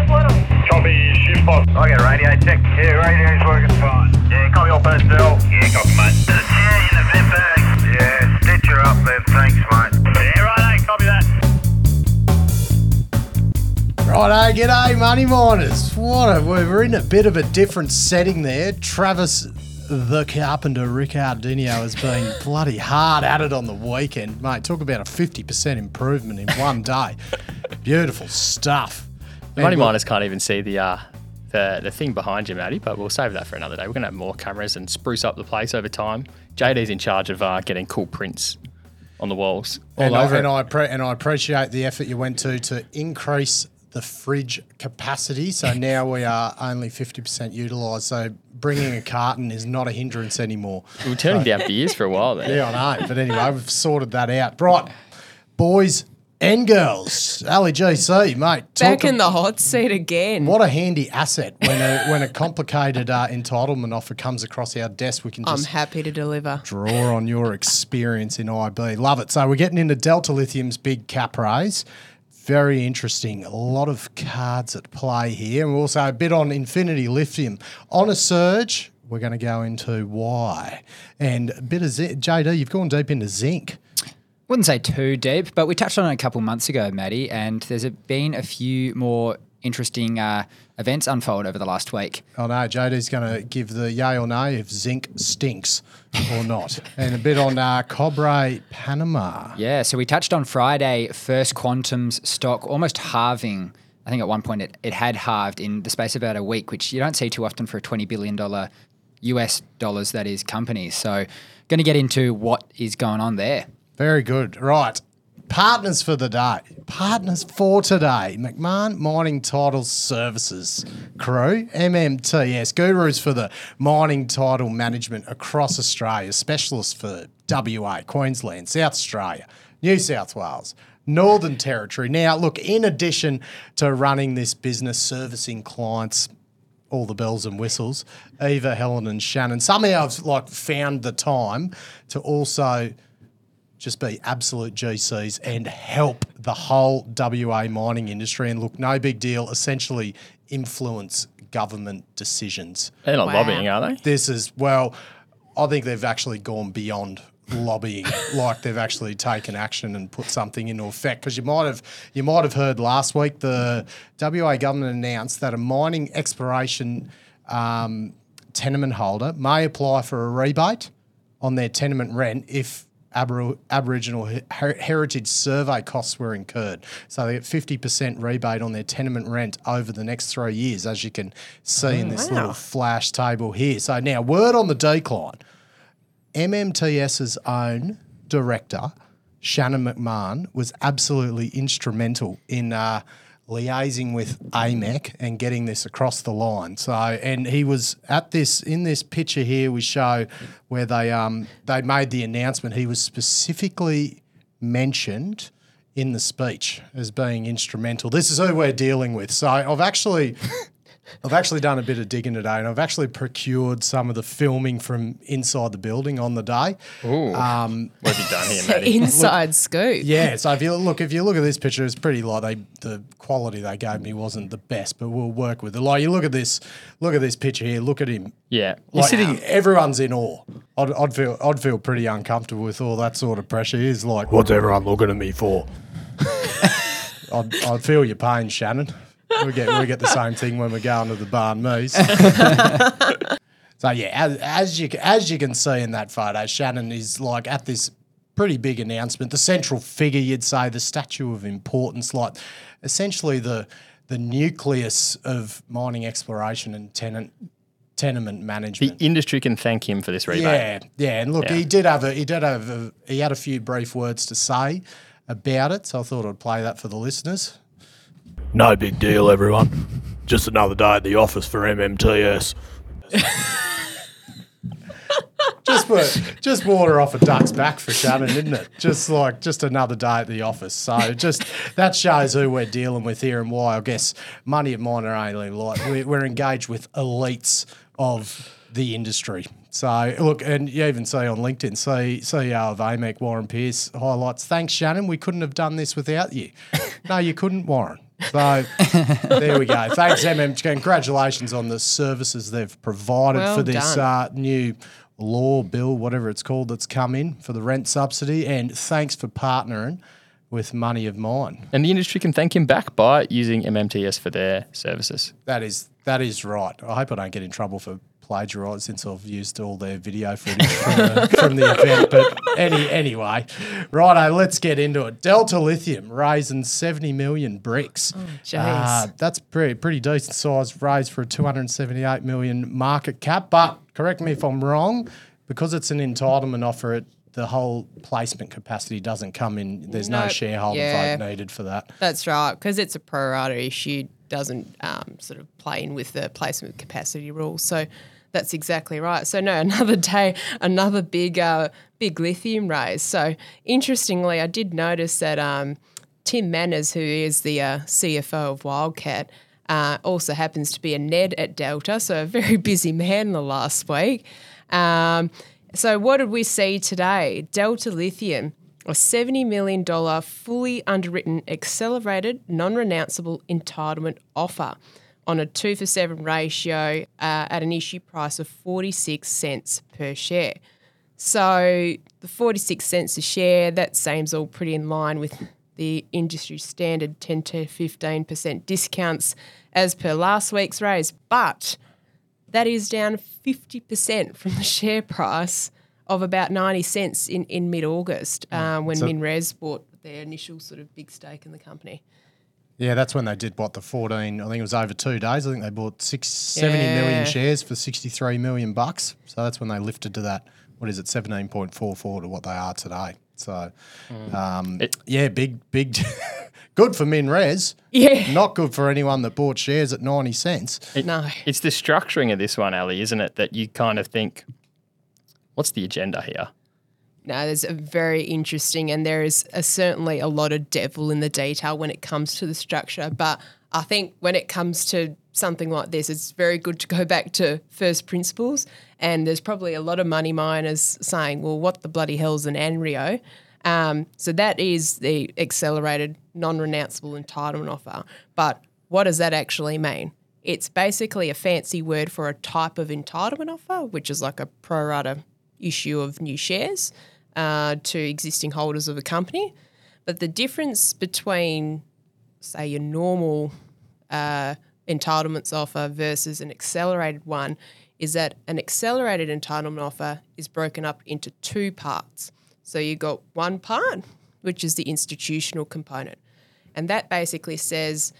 Copy, shift box. I get radio check. Yeah, radio's working fine. Yeah, copy all personnel. Yeah, copy, mate. There's a chair in the vent bag. Yeah, stitch her up there. Thanks, mate. Yeah, right, copy that. Righto, g'day money miners. We're in a bit of a different setting there. Travis the Carpenter Ricardinho has been bloody hard at it on the weekend. Mate, talk about a 50% improvement in one day. Beautiful stuff. The money miners can't even see the thing behind you, Matty, but we'll save that for another day. We're going to have more cameras and spruce up the place over time. JD's in charge of getting cool prints on the walls. I appreciate the effort you went to increase the fridge capacity. So now we are only 50% utilised. So bringing a carton is not a hindrance anymore. We were turning down beers for a while there. Yeah, I know. But anyway, we've sorted that out. Right, boys and girls, Ali GC, mate. Back in the hot seat again. What a handy asset when a complicated entitlement offer comes across our desk. We can I'm just happy to deliver. draw on your experience in IB. Love it. So we're getting into Delta Lithium's big cap raise. Very interesting. A lot of cards at play here. And we're also a bit on Infinity Lithium. On a surge, we're going to go into why. And a bit of JD, you've gone deep into zinc. Wouldn't say too deep, but we touched on it a couple months ago, Matty, and there's been a few more interesting events unfold over the last week. Oh no, JD's going to give the yay or nay if zinc stinks or not. And a bit on Cobre Panama. Yeah, so we touched on Friday, First Quantum's stock almost halving. I think at one point it had halved in the space of about a week, which you don't see too often for a $20 billion US dollars, that is, company. So going to get into what is going on there. Very good. Right. Partners for the day. Partners for today. McMahon Mining Title Services crew. MMTS. Gurus for the mining title management across Australia. Specialists for WA, Queensland, South Australia, New South Wales, Northern Territory. Now, look, in addition to running this business, servicing clients, all the bells and whistles, Eva, Helen and Shannon somehow have found the time to also just be absolute GCs and help the whole WA mining industry. And look, no big deal, essentially influence government decisions. They're not lobbying, are they? This is, well, I think they've actually gone beyond lobbying, like they've actually taken action and put something into effect. Because you might have heard last week the WA government announced that a mining exploration tenement holder may apply for a rebate on their tenement rent if Aboriginal heritage survey costs were incurred. So they get 50% rebate on their tenement rent over the next 3 years, as you can see in this little flash table here. So now, word on the decline. MMTS's own director, Shannon McMahon, was absolutely instrumental in liaising with AMEC and getting this across the line. So, and he was at this, in this picture here we show where they made the announcement. He was specifically mentioned in the speech as being instrumental. This is who we're dealing with. So I've actually done a bit of digging today, and I've actually procured some of the filming from inside the building on the day. Ooh, what have you done here, Matty? Inside scoop. Yeah, so if you look at this picture, it's pretty the quality they gave me wasn't the best, but we'll work with it. Like, you look at this picture here, look at him. Yeah, Like, everyone's in awe. I'd feel pretty uncomfortable with all that sort of pressure. He's like, what's everyone looking at me for? I'd feel your pain, Shannon. We get the same thing when we go into the barn me's. So yeah, as you can see in that photo, Shannon is like at this pretty big announcement, the central figure, you'd say, the statue of importance, like essentially the nucleus of mining exploration and tenement management. The industry can thank him for this rebate. Yeah, and look, he had a few brief words to say about it, so I thought I'd play that for the listeners. No big deal, everyone. Just another day at the office for MMTS. Just water off a duck's back for Shannon, isn't it? Just another day at the office. So just that shows who we're dealing with here and why I guess Money of Mine are only like we're engaged with elites of the industry. So look, and you even see on LinkedIn, CEO of AMEC, Warren Pearce, highlights, thanks Shannon, we couldn't have done this without you. No, you couldn't, Warren. So there we go. Thanks, congratulations on the services they've provided Well for this done. new law, bill, whatever it's called, that's come in for the rent subsidy. And thanks for partnering with Money of Mine. And the industry can thank him back by using MMTS for their services. That is right. I hope I don't get in trouble for plagiarising since I've used all their video footage from the event. But anyway, righto, let's get into it. Delta Lithium raising 70 million bricks. jeez. That's pretty decent size raise for a 278 million market cap. But correct me if I'm wrong, because it's an entitlement offer, the whole placement capacity doesn't come in. There's no Nope. shareholder Yeah. vote needed for that. That's right, because it's a pro rata issue, doesn't sort of play in with the placement capacity rules. So that's exactly right. So no, another day, another big lithium raise. So interestingly, I did notice that Tim Manners, who is the CFO of Wildcat, also happens to be a NED at Delta, so a very busy man the last week. So what did we see today? Delta Lithium, a $70 million fully underwritten, accelerated, non-renounceable entitlement offer on a 2-for-7 ratio at an issue price of 46 cents per share. So the 46 cents a share, that seems all pretty in line with the industry standard 10 to 15% discounts as per last week's raise. But that is down 50% from the share price of about 90 cents in mid-August when MinRes bought their initial sort of big stake in the company. Yeah, that's when they did the 14, I think it was over 2 days. I think they bought 70 million shares for 63 million bucks. So that's when they lifted to that, 17.44 to what they are today. So, big, good for MinRes. Yeah. Not good for anyone that bought shares at 90 cents. No. It's the structuring of this one, Ali, isn't it? That you kind of think, what's the agenda here? No, there's a very interesting, and there is certainly a lot of devil in the detail when it comes to the structure. But I think when it comes to something like this, it's very good to go back to first principles. And there's probably a lot of money miners saying, well, what the bloody hell's an ANREO? So that is the accelerated non-renounceable entitlement offer. But what does that actually mean? It's basically a fancy word for a type of entitlement offer, which is like a pro rata issue of new shares to existing holders of a company. But the difference between, say, your normal entitlements offer versus an accelerated one is that an accelerated entitlement offer is broken up into two parts. So you've got one part, which is the institutional component. And that basically says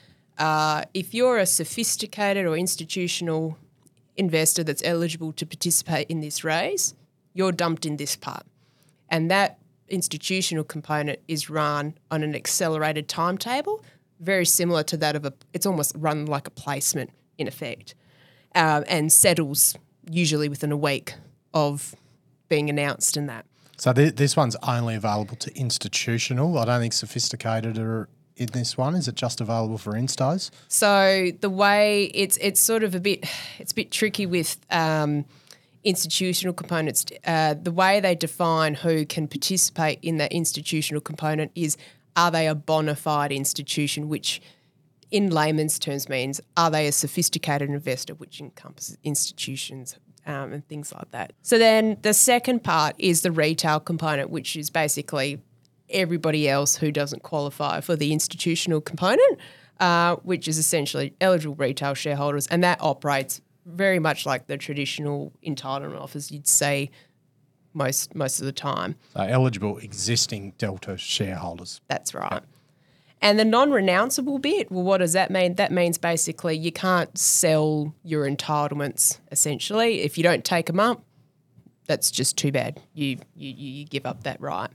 if you're a sophisticated or institutional investor that's eligible to participate in this raise, you're dumped in this part. And that institutional component is run on an accelerated timetable, very similar to that of it's almost run like a placement in effect, and settles usually within a week of being announced in that. So this one's only available to institutional. I don't think sophisticated are in this one. Is it just available for instos? So the way it's sort of a bit tricky with institutional components. The way they define who can participate in that institutional component is, are they a bona fide institution, which in layman's terms means, are they a sophisticated investor, which encompasses institutions and things like that. So then the second part is the retail component, which is basically everybody else who doesn't qualify for the institutional component, which is essentially eligible retail shareholders, and that operates very much like the traditional entitlement offers you'd see most of the time. So eligible existing Delta shareholders. That's right. And the non-renounceable bit, well, what does that mean? That means basically you can't sell your entitlements, essentially. If you don't take them up, that's just too bad. You give up that right.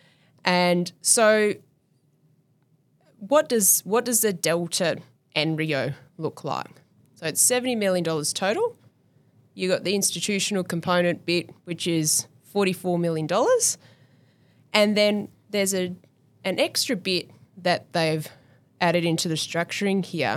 And so what does the Delta ANREO look like? So it's $70 million total. You got the institutional component bit, which is $44 million. And then there's an extra bit that they've added into the structuring here,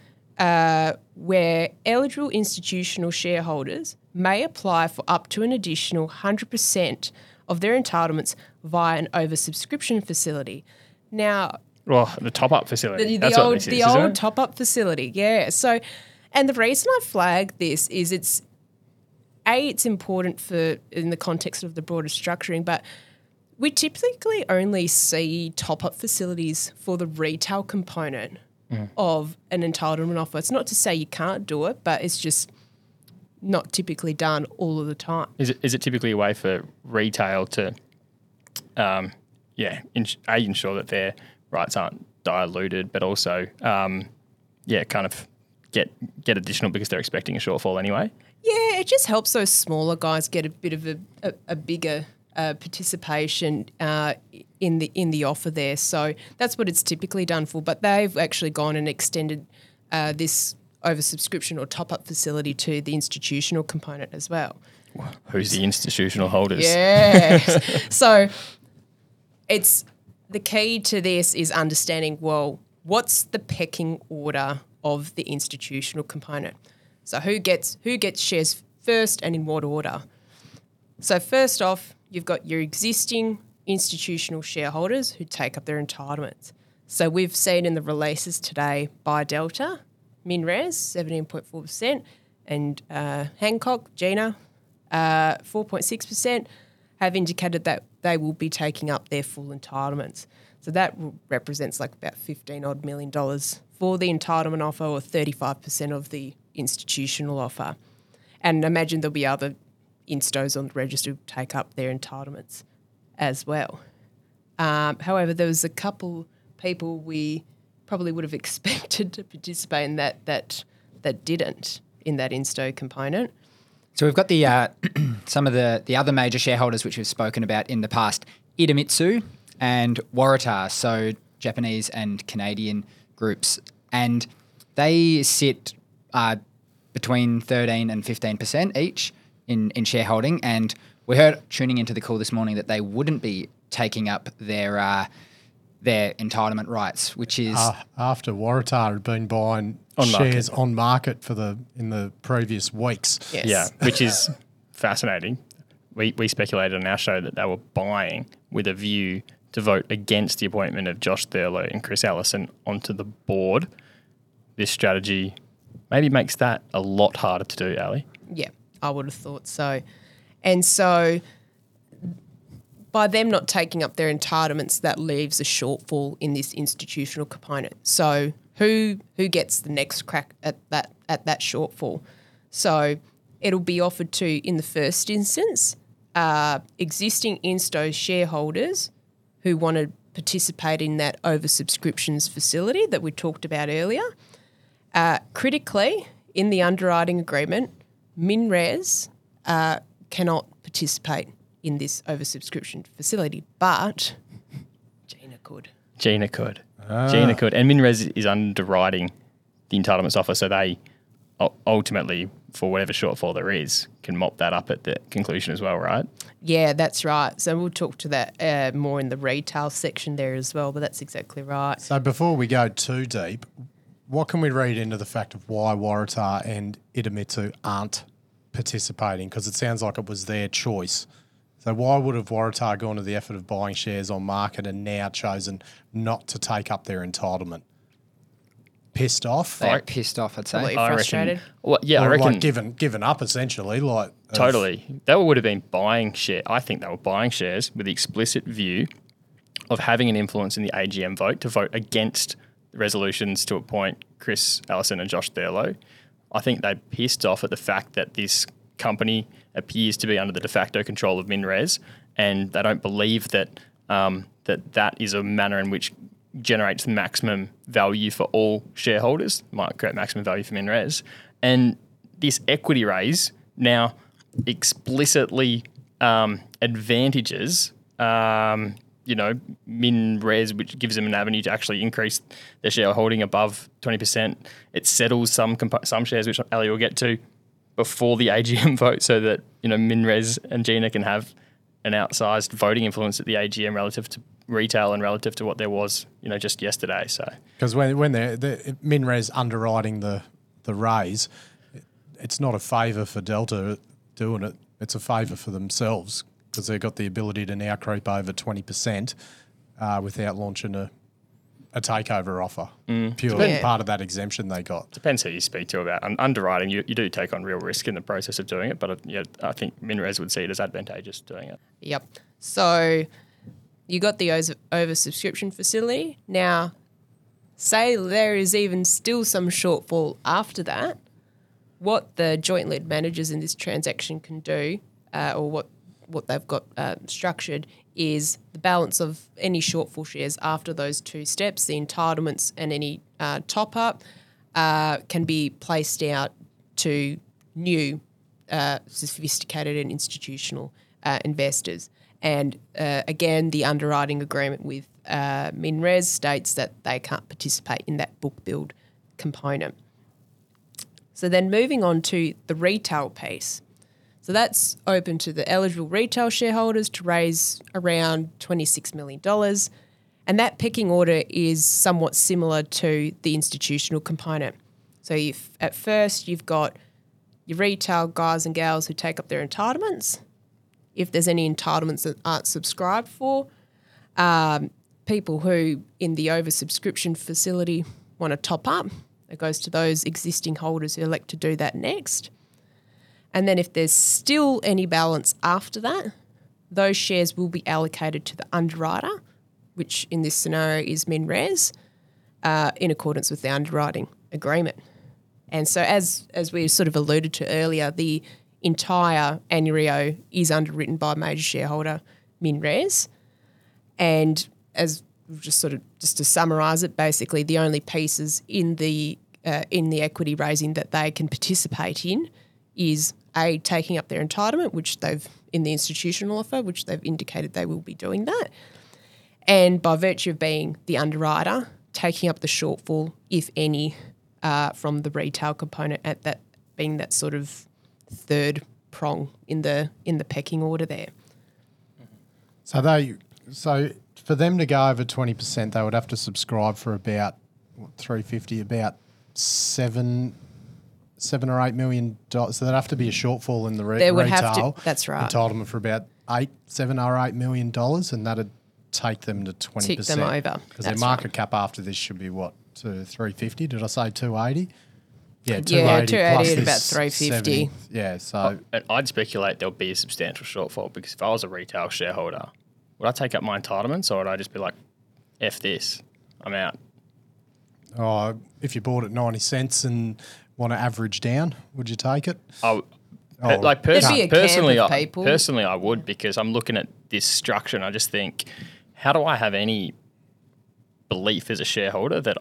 where eligible institutional shareholders may apply for up to an additional 100% of their entitlements via an oversubscription facility. Now, Well, the top-up facility. The That's what old this is, isn't it? top-up facility, yeah. So, and the reason I flag this is it's important for in the context of the broader structuring, but we typically only see top-up facilities for the retail component of an entitlement offer. It's not to say you can't do it, but it's just not typically done all of the time. Is it typically a way for retail to, ensure that their rights aren't diluted, but also, kind of get additional because they're expecting a shortfall anyway? Yeah, it just helps those smaller guys get a bit of a bigger participation in the offer there. So that's what it's typically done for. But they've actually gone and extended this oversubscription or top-up facility to the institutional component as well. Who's the institutional holders? Yeah. So it's the key to this is understanding, well, what's the pecking order of the institutional component? So who gets shares first and in what order? So first off, you've got your existing institutional shareholders who take up their entitlements. So we've seen in the releases today by Delta, MinRes 17.4%, and Hancock, Gina 4.6%, have indicated that they will be taking up their full entitlements. So that represents like about $15 million for the entitlement offer, or 35% of the institutional offer. And imagine there'll be other instos on the register who take up their entitlements as well. However, there was a couple people we probably would have expected to participate in that didn't in that insto component. So we've got the some of the other major shareholders which we've spoken about in the past, Idemitsu and Waratah, so Japanese and Canadian groups, and they sit between 13 and 15% each in shareholding. And we heard tuning into the call this morning that they wouldn't be taking up their entitlement rights, which is after Waratah had been buying On shares on market in the previous weeks. Yes. Yeah, which is fascinating. We speculated on our show that they were buying with a view to vote against the appointment of Josh Thurlow and Chris Ellison onto the board. This strategy maybe makes that a lot harder to do, Ali. Yeah, I would have thought so. And so by them not taking up their entitlements, that leaves a shortfall in this institutional component. So who gets the next crack at that shortfall? So it'll be offered to, in the first instance, existing insto shareholders who want to participate in that oversubscriptions facility that we talked about earlier. Critically, in the underwriting agreement, MinRes cannot participate in this oversubscription facility, but Gina could. Gina could. And MinRes is underwriting the entitlements offer, so they ultimately, for whatever shortfall there is, can mop that up at the conclusion as well, right? Yeah, that's right. So we'll talk to that more in the retail section there as well, but that's exactly right. So before we go too deep, what can we read into the fact of why Waratah and Idemitsu aren't participating? Because it sounds like it was their choice. So why would have Waratah gone to the effort of buying shares on market and now chosen not to take up their entitlement? Pissed off? they're pissed off, I'd say. Probably frustrated. I Or reckon like given up essentially. totally. They would have been buying share. I think they were buying shares with the explicit view of having an influence in the AGM vote to vote against the resolutions to appoint Chris Ellison and Josh Thurlow. I think they pissed off at the fact that this company appears to be under the de facto control of MinRes, and they don't believe that that is a manner in which generates the maximum value for all shareholders, might create maximum value for MinRes. And this equity raise now explicitly advantages MinRes, which gives them an avenue to actually increase their shareholding above 20%. It settles some shares, which Ali will get to, before the AGM vote, so that MinRes and Gina can have an outsized voting influence at the AGM relative to retail and relative to what there was, just yesterday. So because when they're MinRes underwriting the raise, it's not a favour for Delta doing it. It's a favour for themselves because they've got the ability to now creep over 20% without launching a takeover offer. Purely Yeah. part of that exemption they got. Depends who you speak to about underwriting. You do take on real risk in the process of doing it, but I think MinRes would see it as advantageous doing it. Yep. So you got the oversubscription facility. Now, say there is even still some shortfall after that, what the joint lead managers in this transaction can do, or what they've got structured, is the balance of any shortfall shares after those two steps, the entitlements and any top-up, can be placed out to new sophisticated and institutional investors. And again, the underwriting agreement with MinRes states that they can't participate in that book build component. So then moving on to the retail piece. So that's open to the eligible retail shareholders to raise around $26 million. And that pecking order is somewhat similar to the institutional component. So if at first you've got your retail guys and gals who take up their entitlements. If there's any entitlements that aren't subscribed for, people who in the oversubscription facility want to top up, it goes to those existing holders who elect to do that next. And then if there's still any balance after that, those shares will be allocated to the underwriter, which in this scenario is MinRes, in accordance with the underwriting agreement. And so as we sort of alluded to earlier, the entire Anurio is underwritten by major shareholder MinRes. And as just to summarise it, basically the only pieces in the equity raising that they can participate in is taking up their entitlement, which they've in the institutional offer, which they've indicated they will be doing that, and by virtue of being the underwriter, taking up the shortfall, if any, from the retail component, at that being that sort of third prong in the pecking order there. So for them to go over 20%, they would have to subscribe for about $350, about $7 or $8 million. So there'd have to be a shortfall in the There would retail have to. That's right. entitlement for about $7 or $8 million, and that'd take them to 20%. Tick them over. Because their That's market right. cap after this should be what, to $350? Did I say $280? Yeah, Yeah, 280 280 plus at this about 350. 70. Yeah, so And I'd speculate there'll be a substantial shortfall because if I was a retail shareholder, would I take up my entitlements or would I just be like, F this, I'm out? if you bought at 90 cents and want to average down, would you take it? There'd be a camp of people. Personally, I would because I'm looking at this structure and I just think, how do I have any belief as a shareholder that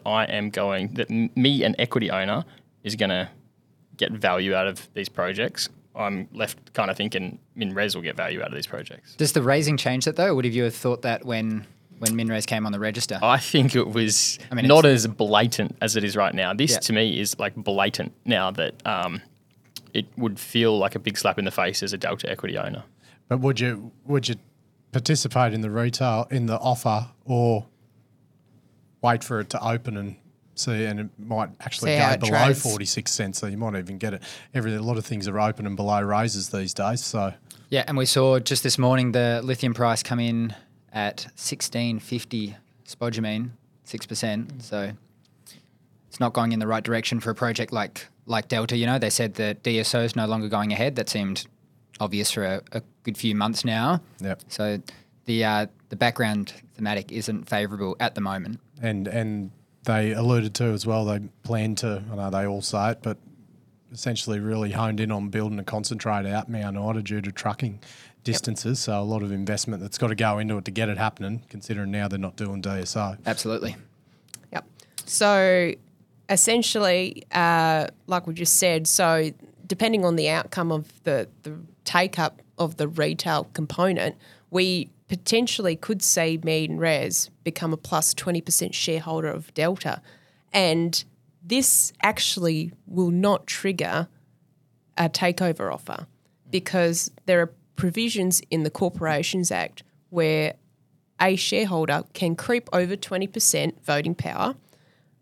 me, an equity owner, is going to get value out of these projects? I'm left kind of thinking MinRes will get value out of these projects. Does the raising change that though? Or would you have thought that when MinRes came on the register? I think it was mean, not as blatant as it is right now. This Yeah. to me is like blatant now that it would feel like a big slap in the face as a Delta equity owner. But would you participate in the retail in the offer or wait for it to open and see? And it might actually See how go it below trades. 46 cents, so you might even get it. A lot of things are open and below raises these days. So Yeah, and we saw just this morning the lithium price come in at $16.50 spodumene, 6%. So it's not going in the right direction for a project like Delta. You know, they said that DSO is no longer going ahead. That seemed obvious for a good few months now. Yep. So the background thematic isn't favourable at the moment. and they alluded to as well, they plan to, I know they all say it, but essentially really honed in on building a concentrate out Mount Ida due to trucking distances. So a lot of investment that's got to go into it to get it happening, considering now they're not doing DSO. Absolutely. Yep. So essentially, like we just said, so depending on the outcome of the take-up of the retail component, we potentially could see MinRes become a plus 20% shareholder of Delta. And this actually will not trigger a takeover offer because there are provisions in the Corporations Act where a shareholder can creep over 20% voting power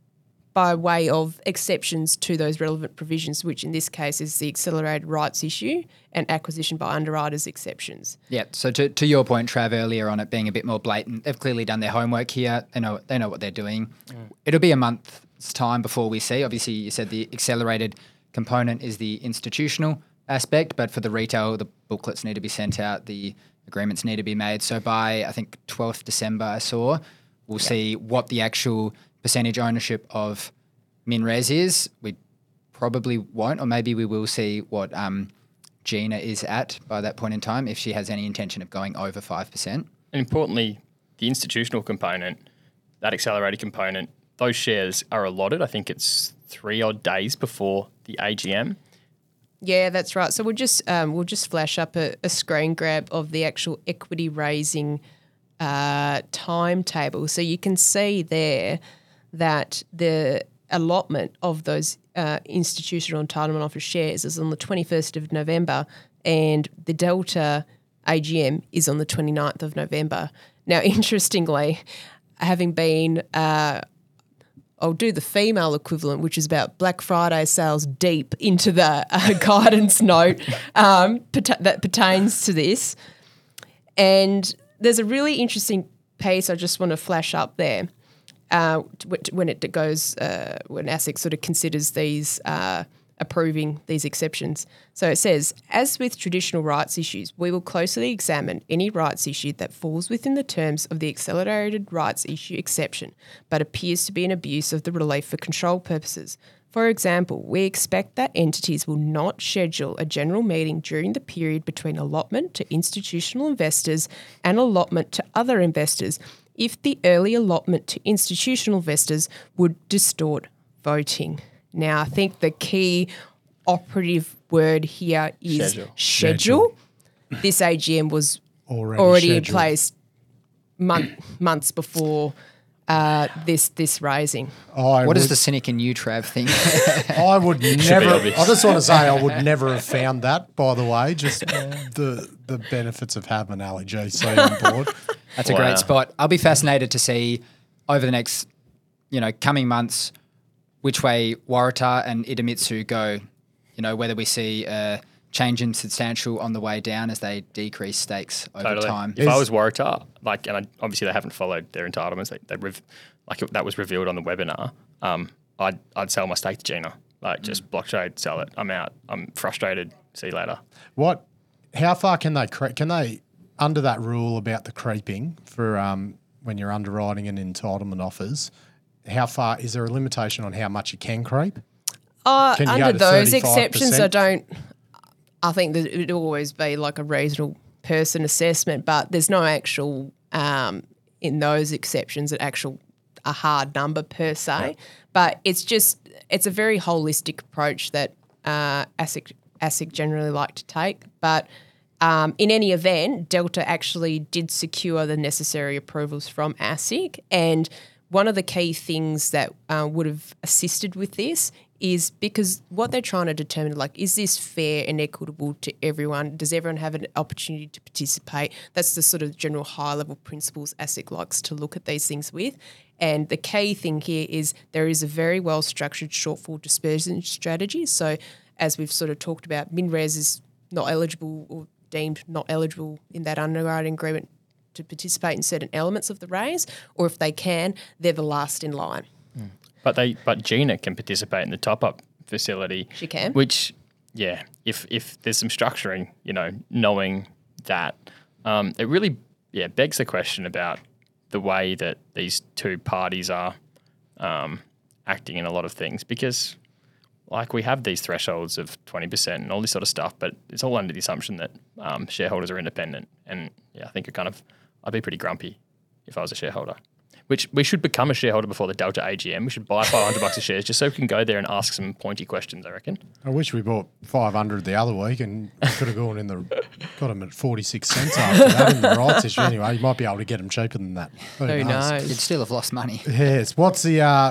by way of exceptions to those relevant provisions, which in this case is the accelerated rights issue and acquisition by underwriters exceptions. Yeah. So to your point, Trav, earlier on it being a bit more blatant, they've clearly done their homework here. They know what they're doing. It'll be a month's time before we see. Obviously, you said the accelerated component is the institutional aspect, but for the retail, the booklets need to be sent out, the agreements need to be made. So by, I think, 12th December, I saw, we'll see what the actual percentage ownership of MinRes is. We probably won't, or maybe we will see what Gina is at by that point in time, if she has any intention of going over 5%. And importantly, the institutional component, that accelerated component, those shares are allotted. I think it's 3 odd days before the AGM. Yeah, that's right. So we'll just flash up a screen grab of the actual equity raising timetable. So you can see there that the allotment of those institutional entitlement offer shares is on the 21st of November, and the Delta AGM is on the 29th of November. Now, interestingly, having been I'll do the female equivalent, which is about Black Friday sales deep into the guidance note that pertains to this. And there's a really interesting piece I just want to flash up there when it goes, when ASIC sort of considers these approving these exceptions. So it says, as with traditional rights issues, we will closely examine any rights issue that falls within the terms of the accelerated rights issue exception, but appears to be an abuse of the relief for control purposes. For example, we expect that entities will not schedule a general meeting during the period between allotment to institutional investors and allotment to other investors if the early allotment to institutional investors would distort voting. Now, I think the key operative word here is schedule. This AGM was already in place months before this raising. What does the cynic in you, Trav, think? I would never. I just want to say I would never have found that. By the way, just the benefits of having Ali GC on board. That's a great spot. I'll be fascinated to see over the next, coming months, which way Waratah and Idemitsu go. Whether we see a change in substantial on the way down as they decrease stakes over time. If I was Waratah, obviously they haven't followed their entitlements. That was revealed on the webinar. I'd sell my stake to Gina. Just block trade, sell it. I'm out. I'm frustrated. See you later. How far can they under that rule about the creeping for when you're underwriting and entitlement offers? How far is there a limitation on how much you can creep? Under those exceptions, I think that it would always be like a reasonable person assessment, but there's no actual in those exceptions a hard number per se. Yeah. But it's a very holistic approach that ASIC generally like to take. But in any event, Delta actually did secure the necessary approvals from ASIC, and one of the key things that would have assisted with this is because what they're trying to determine, is this fair and equitable to everyone? Does everyone have an opportunity to participate? That's the sort of general high-level principles ASIC likes to look at these things with. And the key thing here is there is a very well-structured shortfall dispersion strategy. So as we've sort of talked about, MinRes is not eligible or deemed not eligible in that underwriting agreement to participate in certain elements of the raise, or if they can, they're the last in line. But Gina can participate in the top-up facility. She can. Which, if there's some structuring, knowing that, it really begs the question about the way that these two parties are acting in a lot of things, because we have these thresholds of 20% and all this sort of stuff, but it's all under the assumption that shareholders are independent. And I think I'd be pretty grumpy if I was a shareholder. Which we should become a shareholder before the Delta AGM. We should buy $500 of shares just so we can go there and ask some pointy questions, I reckon. I wish we bought 500 the other week and could have got them at 46 cents after that in the rights issue. Anyway, you might be able to get them cheaper than that. Who knows? You'd still have lost money. Yes. What's the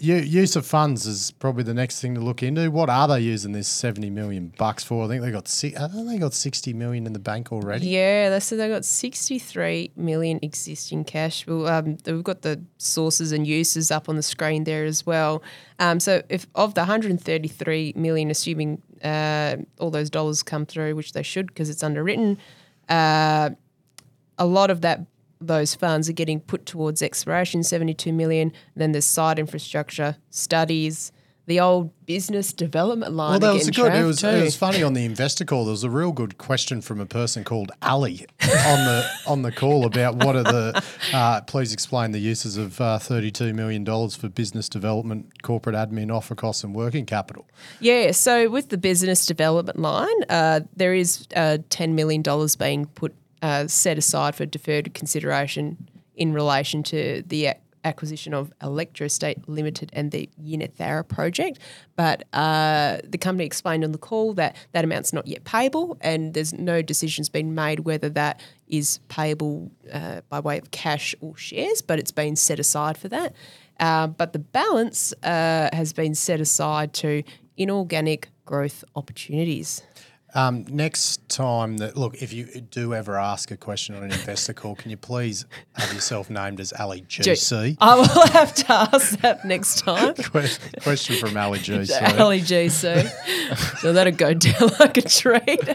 use of funds is probably the next thing to look into. What are they using this $70 million for? I think they got 60 million in the bank already. Yeah, they said they got 63 million existing cash. Well, we've got the sources and uses up on the screen there as well. So if of the 133 million, assuming all those dollars come through, which they should because it's underwritten, a lot of those funds are getting put towards exploration, 72 million. Then there's site infrastructure, studies, the old business development line. Well, that was good. It too. was funny on the investor call. There was a real good question from a person called Ali on the call about what are the. Please explain the uses of $32 million for business development, corporate admin, offer costs, and working capital. Yeah, so with the business development line, there is $10 million being put set aside for deferred consideration in relation to the acquisition of Electrostate Limited and the Unithera project. But the company explained on the call that that amount's not yet payable, and there's no decisions been made whether that is payable by way of cash or shares, but it's been set aside for that. But the balance has been set aside to inorganic growth opportunities. Next time if you do ever ask a question on an investor call, can you please have yourself named as Ali GC? I will have to ask that next time. Question from Ali GC. Ali GC. So that'll go down like a treat.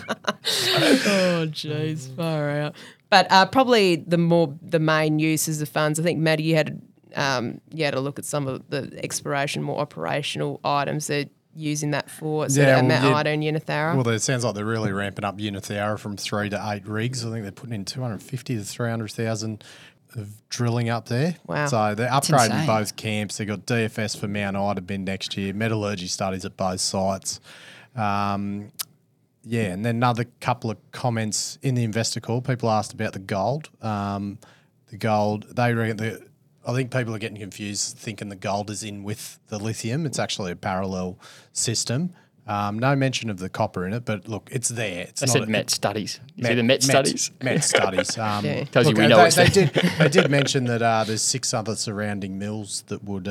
Oh, jeez, far out. But probably the main uses of funds. I think Maddie, you had a look at some of the exploration, more operational items that. Using that for Mount Ida and Unithera. Well, it sounds like they're really ramping up Unithera from 3 to 8 rigs. I think they're putting in 250 to 300,000 of drilling up there. Wow. So they're upgrading insane. both camps. They've got DFS for Mount Ida bin next year, metallurgy studies at both sites. And then another couple of comments in the investor call. People asked about the gold. They reckon I think people are getting confused thinking the gold is in with the lithium. It's actually a parallel system. No mention of the copper in it, but look, it's there. It's I not said Met studies. You see the Met studies? Met studies. Tells you we know it's they there. they did mention that there's 6 other surrounding mills that would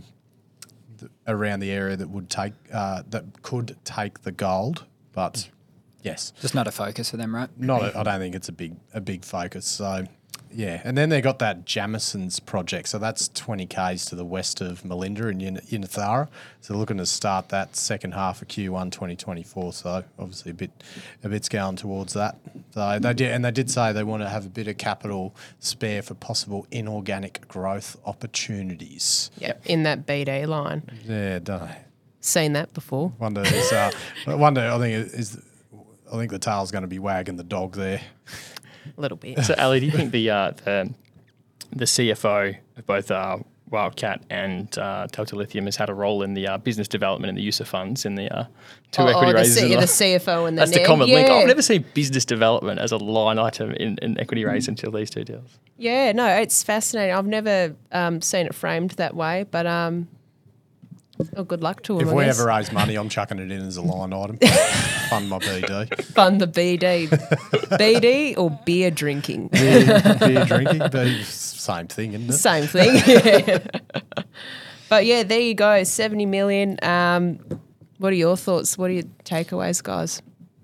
around the area that would take that could take the gold, but yes, Just not a focus for them, right? I don't think it's a big focus. So. Yeah, and then they got that Jamison's project. So that's 20 k's to the west of Melinda in Unithara. So they're looking to start that second half of Q1 2024. So obviously a bit's going towards that. So they did say they want to have a bit of capital spare for possible inorganic growth opportunities. Yep, in that BD line. Yeah, don't I? Seen that before. I think the tail's going to be wagging the dog there. A little bit. So, Ali, do you think the CFO of both Wildcat and Delta Lithium has had a role in the business development and the use of funds in the two equity raises? The CFO and the That's the NED. common link. Yeah. I've never seen business development as a line item in equity raise until these two deals. Yeah, no, it's fascinating. I've never seen it framed that way, but good luck to them. If we ever raise money, I'm chucking it in as a line item. Fund my BD. Fund the BD. BD or beer drinking? Beer drinking, same thing, isn't it? Same thing. Yeah. But yeah, there you go, 70 million. What are your thoughts? What are your takeaways, guys?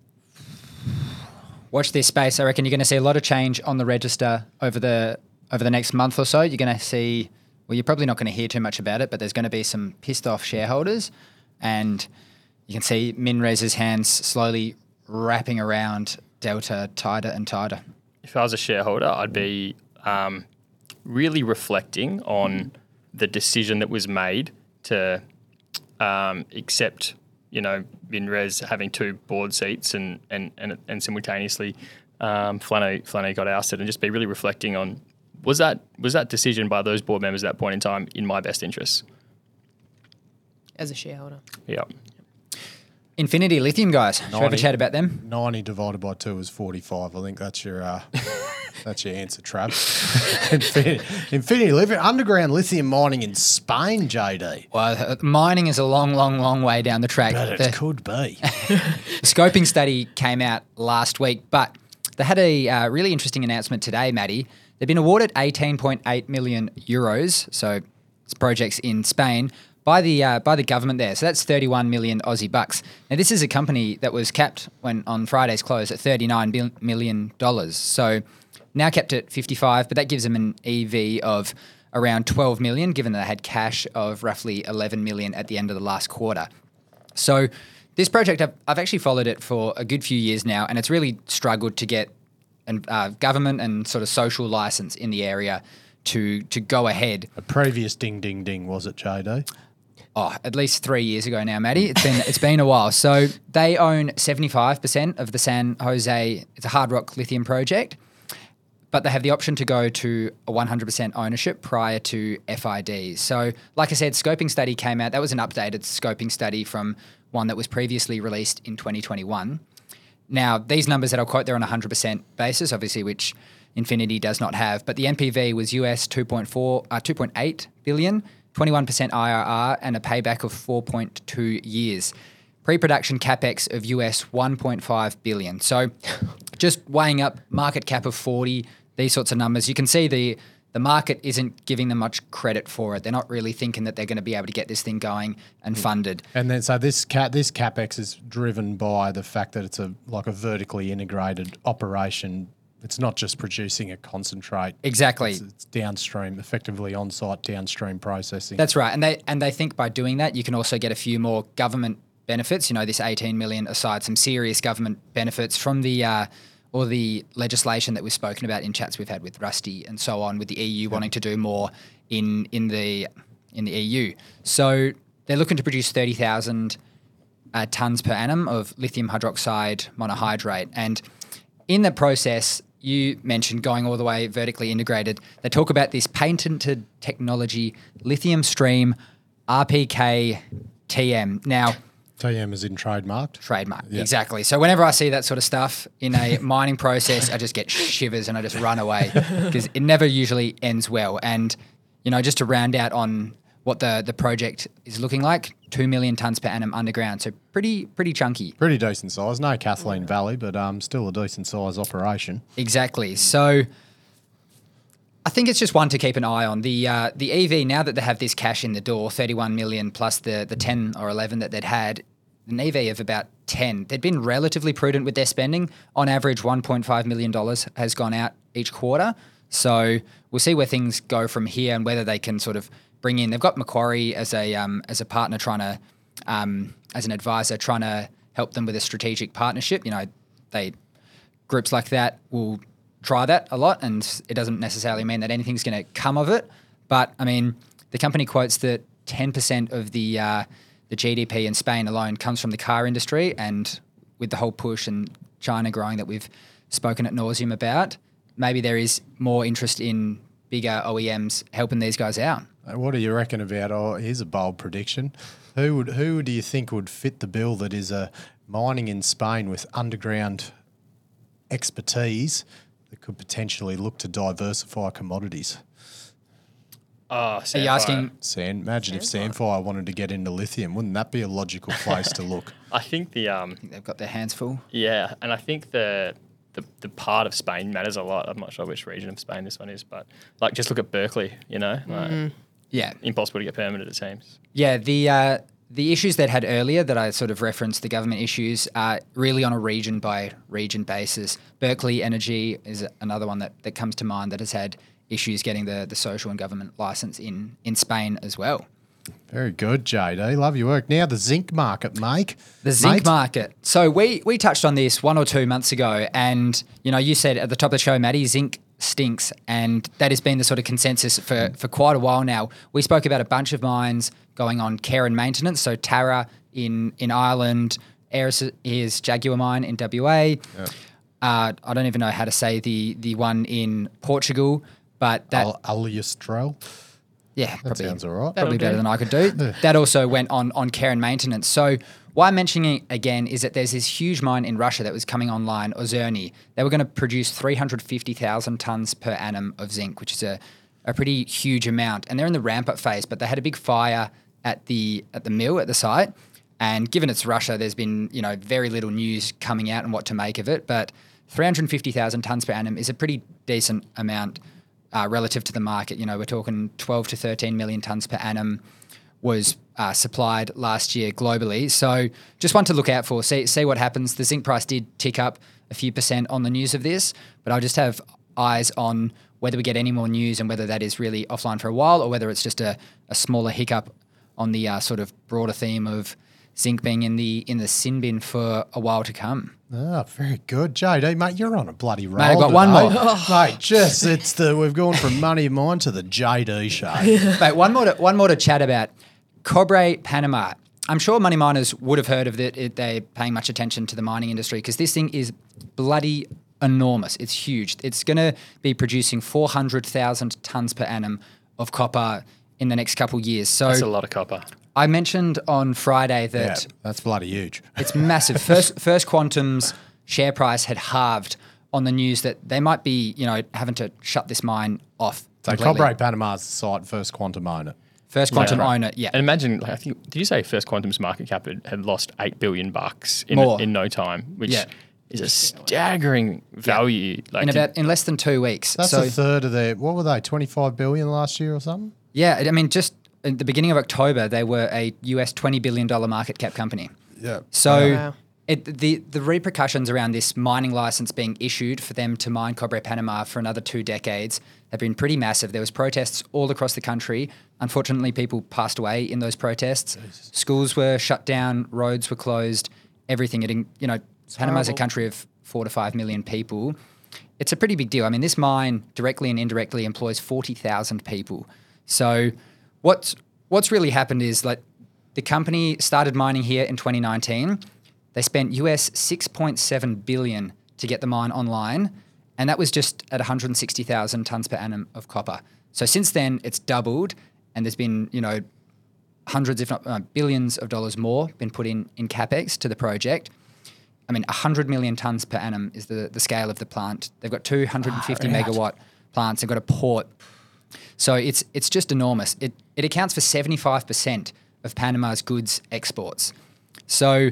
Watch this space. I reckon you're going to see a lot of change on the register over the next month or so. You're going to see, well, you're probably not going to hear too much about it, but there's going to be some pissed off shareholders, and you can see MinRes's hands slowly wrapping around Delta tighter and tighter. If I was a shareholder, I'd be really reflecting on the decision that was made to accept, MinRes having 2 board seats and simultaneously Flano got ousted, and just be really reflecting on was that decision by those board members at that point in time in my best interests? As a shareholder. Yeah. Infinity Lithium, guys. Should we have a chat about them? 90 divided by 2 is 45. I think that's your that's your answer, Trav. Infinity Lithium, underground lithium mining in Spain, JD. Well, mining is a long, long, long way down the track. But it could be. The scoping study came out last week, but they had a really interesting announcement today, Maddie. They've been awarded 18.8 million euros, so projects in Spain by the government there. So that's 31 million Aussie bucks. Now this is a company that was capped on Friday's close at $39 million. So now kept at 55, but that gives them an EV of around 12 million, given that they had cash of roughly 11 million at the end of the last quarter. So this project, I've actually followed it for a good few years now, and it's really struggled to get government and sort of social license in the area to go ahead. A previous ding, ding, ding, was it, JD? Oh, at least 3 years ago now, Maddie. It's been a while. So they own 75% of the San Jose. It's a hard rock lithium project, but they have the option to go to a 100% ownership prior to FID. So, like I said, scoping study came out. That was an updated scoping study from one that was previously released in 2021. Now, these numbers that I'll quote, they're on a 100% basis, obviously, which Infinity does not have. But the NPV was US 2.8 billion, 21% IRR, and a payback of 4.2 years. Pre-production capex of US 1.5 billion. So, just weighing up market cap of 40, these sorts of numbers, you can see the market isn't giving them much credit for it. They're not really thinking that they're going to be able to get this thing going and funded. And then so this capex is driven by the fact that it's a vertically integrated operation. It's not just producing a concentrate. Exactly. It's downstream, effectively on-site downstream processing. That's right. And they think by doing that, you can also get a few more government benefits. You know, this 18 million aside, some serious government benefits from the or the legislation that we've spoken about in chats we've had with Rusty and so on, with the EU wanting to do more in the EU. So they're looking to produce 30,000 tonnes per annum of lithium hydroxide monohydrate. And in the process, you mentioned going all the way vertically integrated. They talk about this patented technology, lithium stream RPK TM. Now, TM is in trademarked. Trademark, exactly. So whenever I see that sort of stuff in a mining process, I just get shivers and I just run away because it never usually ends well. And, you know, just to round out on what the project is looking like, 2 million tonnes per annum underground. So pretty chunky. Pretty decent size. No Kathleen Valley, but still a decent size operation. Exactly. So I think it's just one to keep an eye on. The EV, now that they have this cash in the door, 31 million plus the 10 or 11 that they'd had, an EV of about 10. They'd been relatively prudent with their spending. On average, $1.5 million has gone out each quarter. So we'll see where things go from here and whether they can sort of bring in. They've got Macquarie as a partner, trying to as an advisor, trying to help them with a strategic partnership. You know, groups like that will try that a lot, and it doesn't necessarily mean that anything's going to come of it. But I mean, the company quotes that 10% of the GDP in Spain alone comes from the car industry, and with the whole push and China growing that we've spoken at nauseum about, maybe there is more interest in bigger OEMs helping these guys out. What do you reckon about? Here's a bold prediction. Who do you think would fit the bill that is mining in Spain with underground expertise that could potentially look to diversify commodities? Are you asking? Imagine if Sandfire wanted to get into lithium. Wouldn't that be a logical place to look? I think They've got their hands full. Yeah, and I think the part of Spain matters a lot. I'm not sure which region of Spain this one is, but like just look at Berkeley, you know? Like, yeah. Impossible to get permitted, it seems. Yeah, the issues they'd had earlier that I sort of referenced, the government issues, are really on a region by region basis. Berkeley Energy is another one that comes to mind that has had issues getting the social and government license in Spain as well. Very good, JD. Love your work. Now the zinc market, mate. The zinc market. So we touched on this 1 or 2 months ago, and you know, you said at the top of the show, Maddie, zinc stinks, and that has been the sort of consensus for quite a while now. We spoke about a bunch of mines going on care and maintenance. So Tara in Ireland, Ares' Jaguar mine in WA. Yeah. I don't even know how to say the one in Portugal, but that Aljustrel. Yeah, that sounds all right. Probably better than I could do. That also went on care and maintenance. So why I'm mentioning it again is that there's this huge mine in Russia that was coming online, Ozerny. They were going to produce 350,000 tonnes per annum of zinc, which is a pretty huge amount. And they're in the ramp-up phase, but they had a big fire at the mill at the site. And given it's Russia, there's been, you know, very little news coming out on what to make of it. But 350,000 tonnes per annum is a pretty decent amount relative to the market. You know, we're talking 12 to 13 million tonnes per annum was supplied last year globally. So just one to look out for, see what happens. The zinc price did tick up a few % on the news of this, but I'll just have eyes on whether we get any more news and whether that is really offline for a while or whether it's just a smaller hiccup on the sort of broader theme of zinc being in the sin bin for a while to come. Oh, very good, JD, mate. You're on a bloody roll. Mate, I got one more. Mate, we've gone from Money of Mine to the JD show. Mate, one more to chat about. Cobre Panama. I'm sure money miners would have heard of it. They're paying much attention to the mining industry because this thing is bloody enormous. It's huge. It's going to be producing 400,000 tonnes per annum of copper in the next couple of years. So That's a lot of copper. I mentioned on Friday that that's bloody huge. it's massive. First Quantum's share price had halved on the news that they might be, having to shut this mine off. So completely. Cobre Panama's the site, First Quantum own it. First Quantum Yeah. own it, yeah. And imagine, I think, did you say First Quantum's market cap had lost $8 billion More. in no time, which Yeah. is a staggering value. Like In less than 2 weeks. That's so a third of their, what were they, 25 billion last year or something? yeah, I mean, just at the beginning of October, they were a US $20 billion market cap company. Yeah. So Wow. the repercussions around this mining license being issued for them to mine Cobre Panama for another 2 decades have been pretty massive. There was protests all across the country. Unfortunately, people passed away in those protests. Schools were shut down, roads were closed, everything. Panama's a horrible. country of 4 to 5 million people. It's a pretty big deal. I mean, this mine directly and indirectly employs 40,000 people. So what's really happened is like the company started mining here in 2019. They spent US $6.7 billion to get the mine online, and that was just at 160,000 tonnes per annum of copper. So since then, it's doubled, and there's been, hundreds, if not billions of dollars more been put in capex to the project. I mean, 100 million tonnes per annum is the scale of the plant. They've got 250 megawatt plants. They've got a port. So it's just enormous. It accounts for 75% of Panama's goods exports. So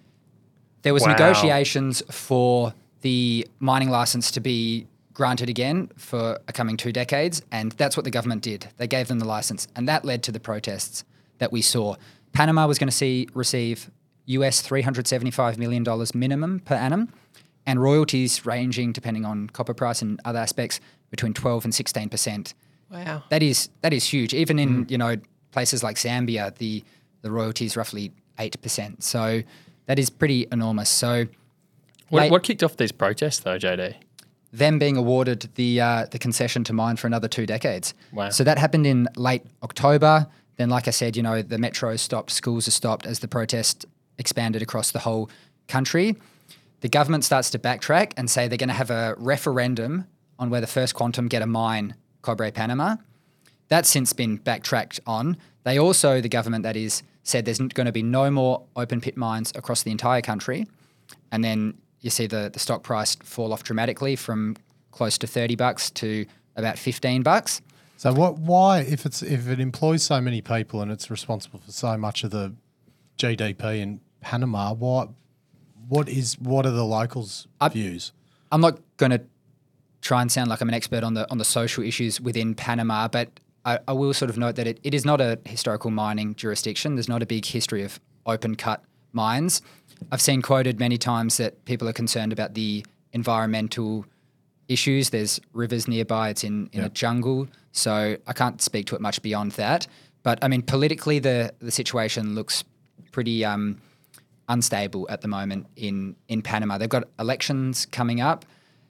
there was Wow. negotiations for the mining license to be granted again for a coming 2 decades, and that's what the government did. They gave them the license, and that led to the protests that we saw. Panama was going to receive US $375 million minimum per annum, and royalties ranging, depending on copper price and other aspects, between 12 and 16%. Wow. That is huge. Even in places like Zambia, the royalty is roughly 8%. So that is pretty enormous. So What kicked off these protests, though, JD? them being awarded the concession to mine for another 2 decades. Wow. So that happened in late October. Then, like I said, the metros stopped, schools are stopped as the protest expanded across the whole country. The government starts to backtrack and say they're going to have a referendum on whether First Quantum get a mine Cobre Panama. That's since been backtracked on. They also, the government that is, said there's going to be no more open pit mines across the entire country. And then you see the stock price fall off dramatically from close to $30 to about $15. So why, if it employs so many people and it's responsible for so much of the GDP in Panama, what are the locals' views? I'm not going to try and sound like I'm an expert on the social issues within Panama, but I will sort of note that it is not a historical mining jurisdiction. There's not a big history of open cut mines. I've seen quoted many times that people are concerned about the environmental issues. There's rivers nearby. It's in a jungle, so I can't speak to it much beyond that. But I mean, politically, the situation looks pretty unstable at the moment in Panama. They've got elections coming up,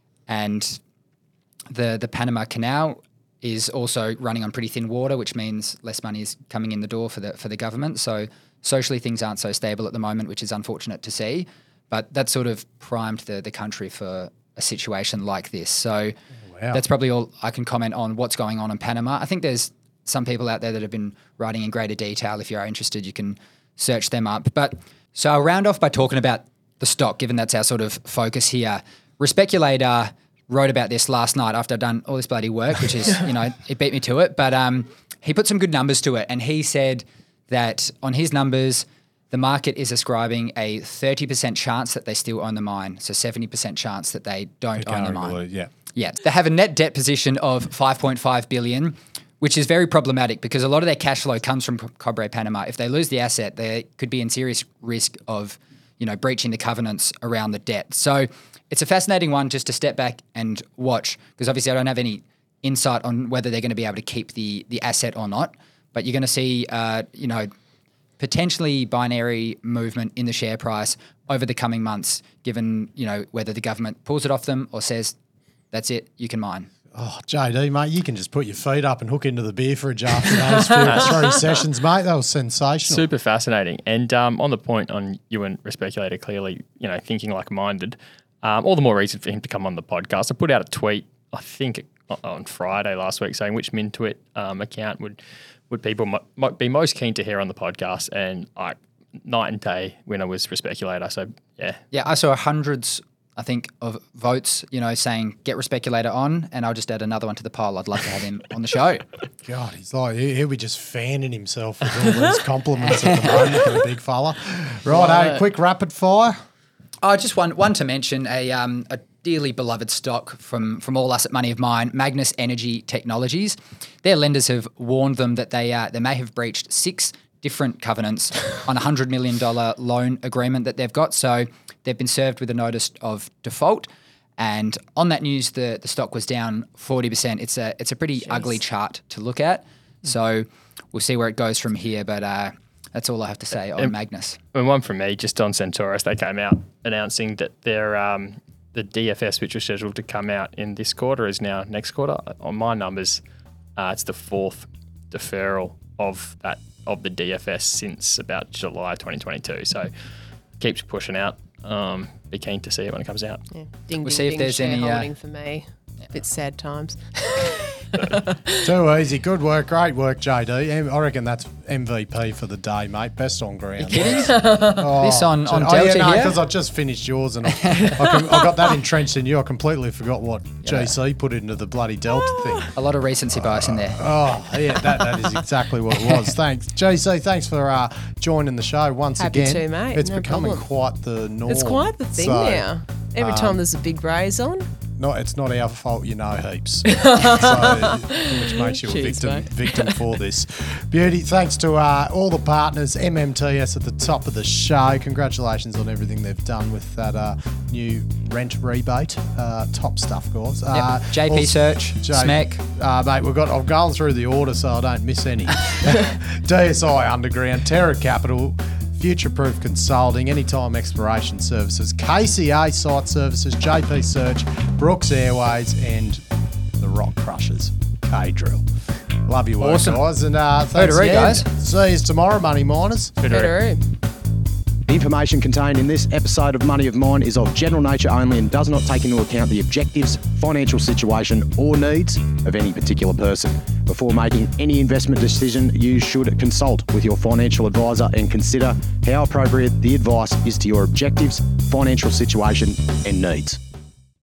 and the Panama Canal is also running on pretty thin water, which means less money is coming in the door for the government. So socially, things aren't so stable at the moment, which is unfortunate to see. But that sort of primed the country for a situation like this. So that's probably all I can comment on what's going on in Panama. I think there's some people out there that have been writing in greater detail. If you are interested, you can search them up. But so I'll round off by talking about the stock, given that's our sort of focus here. Respeculator wrote about this last night after I'd done all this bloody work, which is, it beat me to it. But he put some good numbers to it, and he said that on his numbers, the market is ascribing a 30% chance that they still own the mine, so 70% chance that they don't own the mine. Yeah, they have a net debt position of 5.5 billion, which is very problematic because a lot of their cash flow comes from Cobre Panama. If they lose the asset, they could be in serious risk of, breaching the covenants around the debt. So it's a fascinating one just to step back and watch, because obviously I don't have any insight on whether they're going to be able to keep the asset or not. But you're going to see, potentially binary movement in the share price over the coming months, given, whether the government pulls it off them or says, that's it, you can mine. Oh, JD, mate, you can just put your feet up and hook into the beer fridge after those 3 sessions, mate. That was sensational. Super fascinating. And on the point on Ewan Respeculator, clearly, thinking like-minded, all the more reason for him to come on the podcast. I put out a tweet, I think on Friday last week, saying which Mintuit account would people might be most keen to hear on the podcast, and night and day winner was Respeculator. So yeah, I saw hundreds, I think, of votes, saying get Respeculator on, and I'll just add another one to the pile. I'd love to have him on the show. God, he's like he'll be just fanning himself with all these compliments at the moment, the big fella. Right, quick rapid fire. Just one to mention, a dearly beloved stock from all us at Money of Mine, Magnus Energy Technologies. Their lenders have warned them that they may have breached 6 different covenants on a $100 million loan agreement that they've got. So they've been served with a notice of default. And on that news, the stock was down 40%. It's a pretty ugly chart to look at. So we'll see where it goes from here. But that's all I have to say on Magnus. And one from me, just on Centaurus, they came out announcing that their the DFS, which was scheduled to come out in this quarter, is now next quarter. On my numbers, it's the 4th deferral of the DFS since about July 2022. So keeps pushing out. Be keen to see it when it comes out. Yeah. Ding, We'll ding, see if ding, there's any, shareholding for me. Bit sad times. Too easy. Good work. Great work, JD. I reckon that's MVP for the day, mate. Best on ground. Kidding? This on Delta here? Because I just finished yours and I got that entrenched in you. I completely forgot what GC put into the bloody Delta thing. A lot of recency bias in there. Oh, yeah, that is exactly what it was. Thanks. GC, thanks for joining the show once Happy again. to, mate. It's No becoming problem. quite the norm. It's quite the thing now. Every time there's a big raise on. It's not our fault, heaps. So, which makes you Cheers, a mate. victim for this. Beauty, thanks to all the partners, MMTS at the top of the show. Congratulations on everything they've done with that new rent rebate. Top stuff, guys. JP also- Search, SMEC. Mate, I'm going through the order so I don't miss any. DSI Underground, Terra Capital, Future-Proof Consulting, Anytime Exploration Services, KCA Site Services, JP Search, Brooks Airways, and the Rock Crushers, K-Drill. Love your work, Awesome. guys. And thanks Hooteroo, again. guys. See you tomorrow, Money Miners. Better. The information contained in this episode of Money of Mine is of general nature only and does not take into account the objectives, financial situation, or needs of any particular person. Before making any investment decision, you should consult with your financial advisor and consider how appropriate the advice is to your objectives, financial situation, and needs.